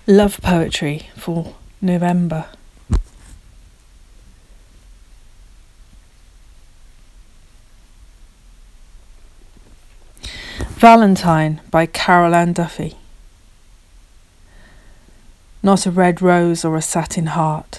Love poetry for November. Valentine by Carol Ann Duffy. Not a red rose or a satin heart.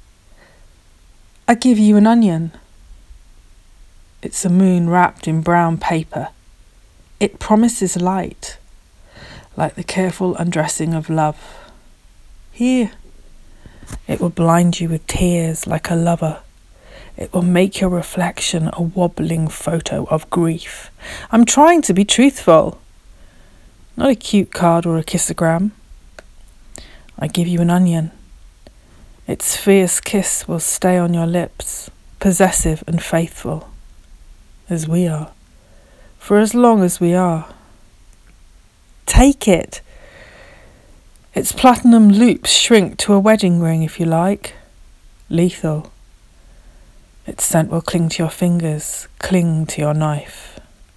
I give you an onion. It's a moon wrapped in brown paper. It promises light, like the careful undressing of love. Here, it will blind you with tears like a lover. It will make your reflection a wobbling photo of grief. I'm trying to be truthful. Not a cute card or a kissogram. I give you an onion. Its fierce kiss will stay on your lips, possessive and faithful, as we are, for as long as we are. Take it. Its platinum loops shrink to a wedding ring, if you like. Lethal. Its scent will cling to your fingers, cling to your knife.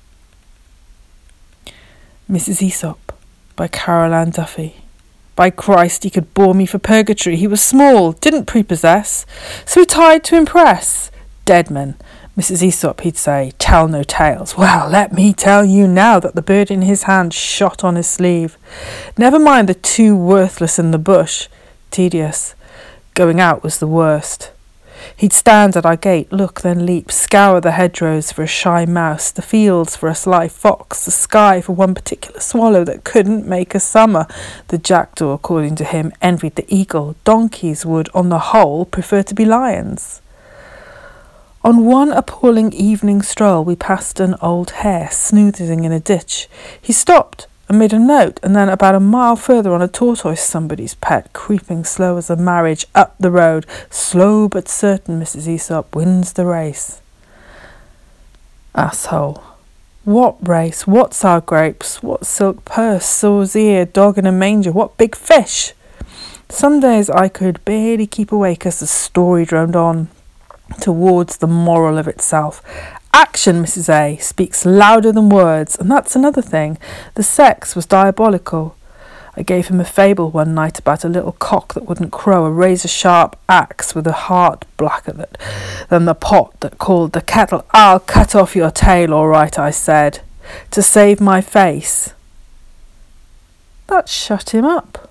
Mrs. Aesop by Carol Ann Duffy. By Christ, he could bore me for purgatory. He was small, didn't prepossess, so he tied to impress. Dead men, Mrs. Aesop, he'd say, tell no tales. Well, let me tell you now that the bird in his hand shot on his sleeve. Never mind the two worthless in the bush. Tedious. Going out was the worst. He'd stand at our gate, look, then leap, scour the hedgerows for a shy mouse, the fields for a sly fox, the sky for one particular swallow that couldn't make a summer. The jackdaw, according to him, envied the eagle. Donkeys would, on the whole, prefer to be lions. On one appalling evening stroll, we passed an old hare snoozing in a ditch. He stopped and made a note, and then about a mile further on a tortoise, somebody's pet, creeping slow as a marriage up the road. Slow but certain, Mrs. Aesop wins the race. Asshole. What race? What sour grapes? What silk purse? Saw's ear? Dog in a manger? What big fish? Some days I could barely keep awake as the story droned on towards the moral of itself. Action, Mrs. A, speaks louder than words, and that's another thing. The sex was diabolical. I gave him a fable one night about a little cock that wouldn't crow, a razor-sharp axe with a heart blacker than the pot that called the kettle. I'll cut off your tail, all right, I said, to save my face. That shut him up.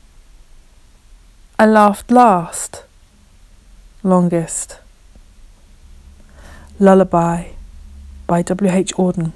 I laughed last, longest. Lullaby by W.H. Auden.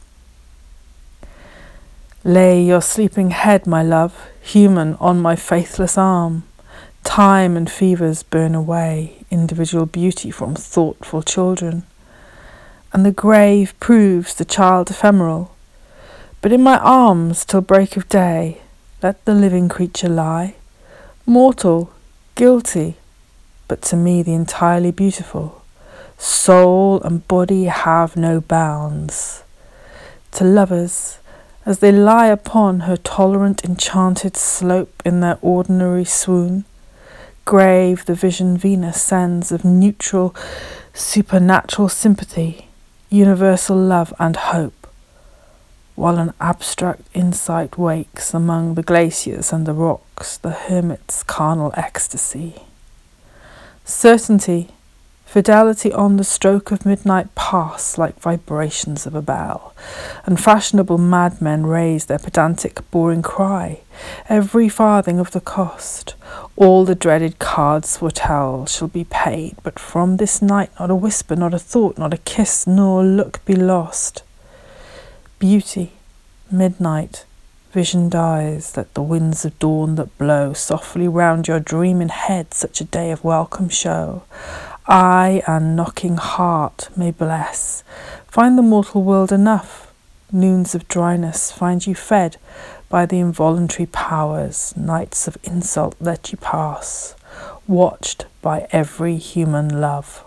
Lay your sleeping head, my love, human, on my faithless arm. Time and fevers burn away individual beauty from thoughtful children, and the grave proves the child ephemeral. But in my arms till break of day, let the living creature lie, mortal, guilty, but to me the entirely beautiful. Soul and body have no bounds. To lovers, as they lie upon her tolerant enchanted slope in their ordinary swoon, grave the vision Venus sends of neutral, supernatural sympathy, universal love and hope, while an abstract insight wakes among the glaciers and the rocks, the hermit's carnal ecstasy. Certainty, fidelity on the stroke of midnight pass like vibrations of a bell, and fashionable madmen raise their pedantic boring cry. Every farthing of the cost, all the dreaded cards foretell, shall be paid, but from this night not a whisper, not a thought, not a kiss, nor look be lost. Beauty, midnight, vision dies, let the winds of dawn that blow softly round your dreaming head such a day of welcome show. Eye and knocking heart may bless. Find the mortal world enough. Noons of dryness find you fed by the involuntary powers. Nights of insult let you pass, watched by every human love.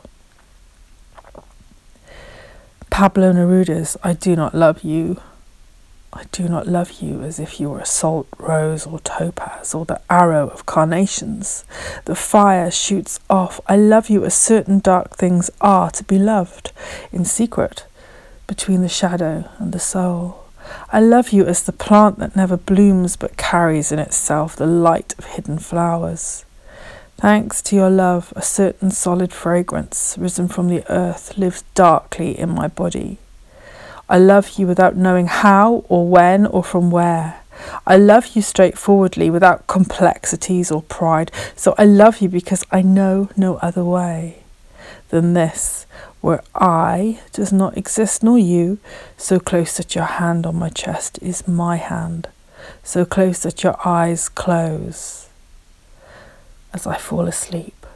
Pablo Neruda's I do not love you. I do not love you as if you were a salt rose or topaz or the arrow of carnations. The fire shoots off. I love you as certain dark things are to be loved, in secret, between the shadow and the soul. I love you as the plant that never blooms but carries in itself the light of hidden flowers. Thanks to your love, a certain solid fragrance, risen from the earth, lives darkly in my body. I love you without knowing how or when or from where. I love you straightforwardly, without complexities or pride. So I love you because I know no other way than this, where I does not exist nor you, so close that your hand on my chest is my hand, so close that your eyes close as I fall asleep.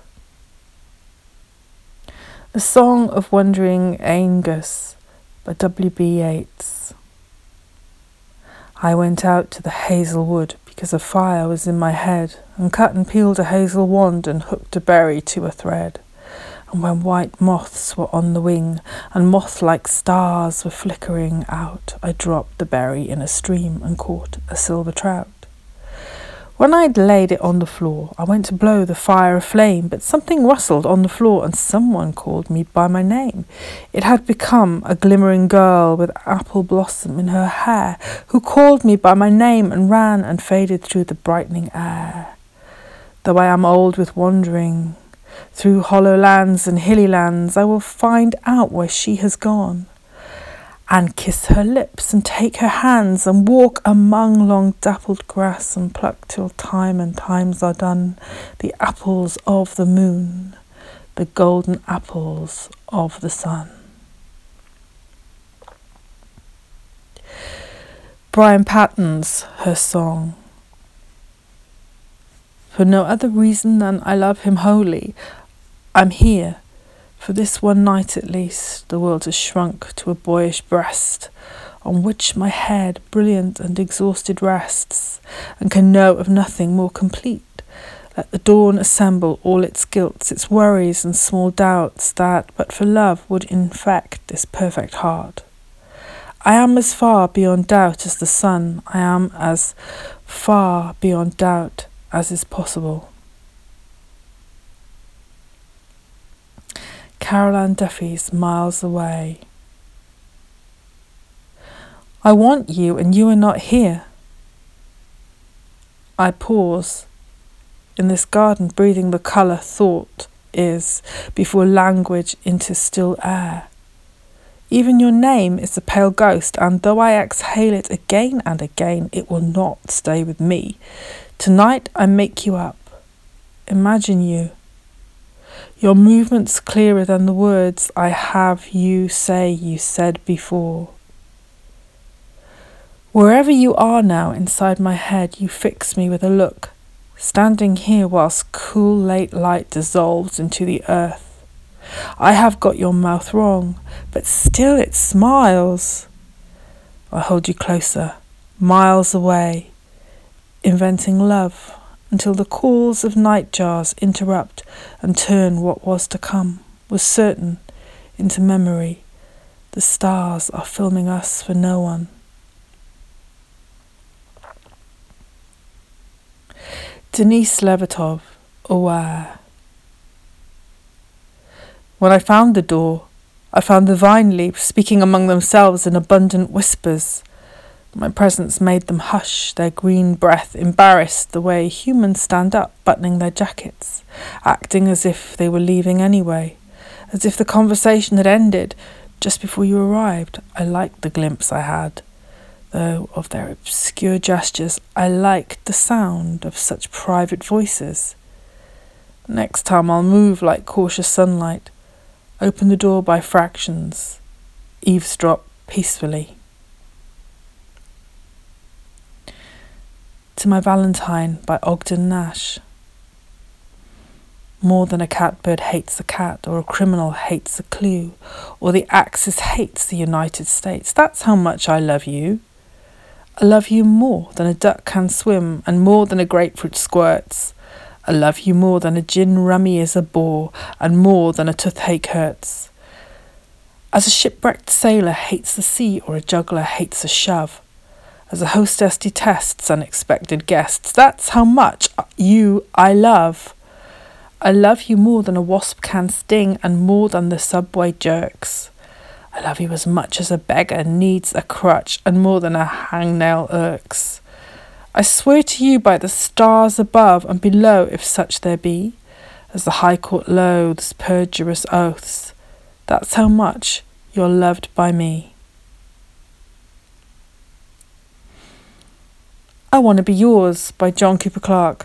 The Song of Wandering Aengus by W.B. Yeats. I went out to the hazel wood because a fire was in my head, and cut and peeled a hazel wand and hooked a berry to a thread. And when white moths were on the wing and moth-like stars were flickering out, I dropped the berry in a stream and caught a silver trout. When I'd laid it on the floor, I went to blow the fire aflame, but something rustled on the floor and someone called me by my name. It had become a glimmering girl with apple blossom in her hair, who called me by my name and ran and faded through the brightening air. Though I am old with wandering through hollow lands and hilly lands, I will find out where she has gone, and kiss her lips and take her hands and walk among long dappled grass and pluck till time and times are done the apples of the moon, the golden apples of the sun. Brian Patton's Her Song. For no other reason than I love him wholly, I'm here. For this one night at least, the world has shrunk to a boyish breast, on which my head, brilliant and exhausted, rests, and can know of nothing more complete. Let the dawn assemble all its guilts, its worries and small doubts, that, but for love, would infect this perfect heart. I am as far beyond doubt as the sun. I am as far beyond doubt as is possible. Caroline Duffy's Miles Away. I want you and you are not here. I pause in this garden, breathing the colour thought is before language into still air. Even your name is a pale ghost, and though I exhale it again and again, it will not stay with me. Tonight I make you up. Imagine you. Your movements clearer than the words I have you say you said before. Wherever you are now inside my head, you fix me with a look, standing here whilst cool late light dissolves into the earth. I have got your mouth wrong, but still it smiles. I hold you closer, miles away, inventing love, until the calls of night jars interrupt and turn what was to come, was certain, into memory. The stars are filming us for no one. Denise Levertov, Aware. When I found the door, I found the vine leaves speaking among themselves in abundant whispers. My presence made them hush, their green breath embarrassed the way humans stand up, buttoning their jackets, acting as if they were leaving anyway, as if the conversation had ended just before you arrived. I liked the glimpse I had, though, of their obscure gestures. I liked the sound of such private voices. Next time I'll move like cautious sunlight, open the door by fractions, eavesdrop peacefully. To My Valentine by Ogden Nash. More than a catbird hates a cat, or a criminal hates a clue, or the Axis hates the United States. That's how much I love you. I love you more than a duck can swim, and more than a grapefruit squirts. I love you more than a gin rummy is a bore, and more than a toothache hurts. As a shipwrecked sailor hates the sea, or a juggler hates a shove. As a hostess detests unexpected guests. That's how much I love. I love you more than a wasp can sting, and more than the subway jerks. I love you as much as a beggar needs a crutch, and more than a hangnail irks. I swear to you by the stars above and below, if such there be, as the High Court loathes perjurous oaths, that's how much you're loved by me. I Want to Be Yours by John Cooper Clarke.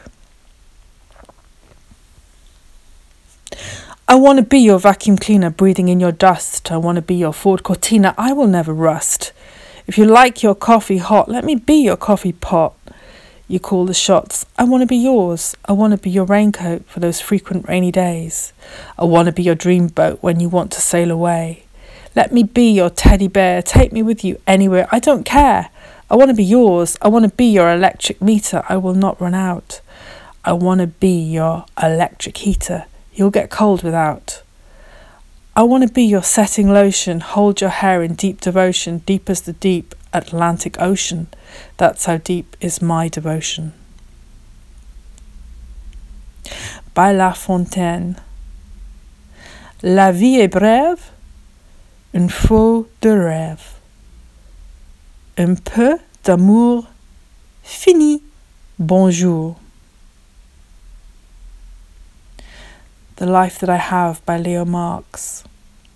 I want to be your vacuum cleaner, breathing in your dust. I want to be your Ford Cortina, I will never rust. If you like your coffee hot, let me be your coffee pot. You call the shots. I want to be yours. I want to be your raincoat for those frequent rainy days. I want to be your dream boat when you want to sail away. Let me be your teddy bear. Take me with you anywhere. I don't care. I want to be yours. I want to be your electric meter. I will not run out. I want to be your electric heater. You'll get cold without. I want to be your setting lotion. Hold your hair in deep devotion, deep as the deep Atlantic Ocean. That's how deep is my devotion. By La Fontaine. La vie est brève, un faux de rêve. Un peu d'amour, fini, bonjour. The Life That I Have by Leo Marx.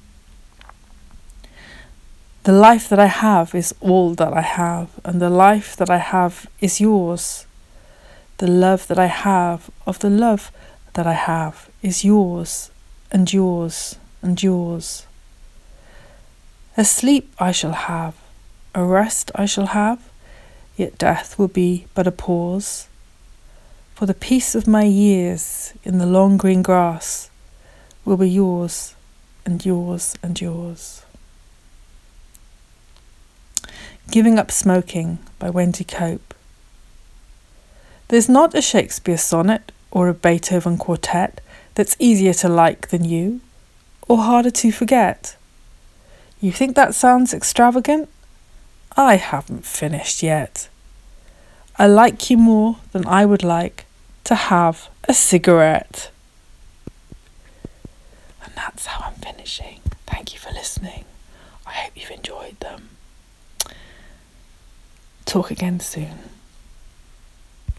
The life that I have is all that I have, and the life that I have is yours. The love that I have of the love that I have is yours, and yours, and yours. A sleep I shall have, a rest I shall have, yet death will be but a pause. For the peace of my years in the long green grass will be yours, and yours, and yours. Giving Up Smoking by Wendy Cope. There's not a Shakespeare sonnet or a Beethoven quartet that's easier to like than you, or harder to forget. You think that sounds extravagant? I haven't finished yet. I like you more than I would like to have a cigarette. And that's how I'm finishing. Thank you for listening. I hope you've enjoyed them. Talk again soon.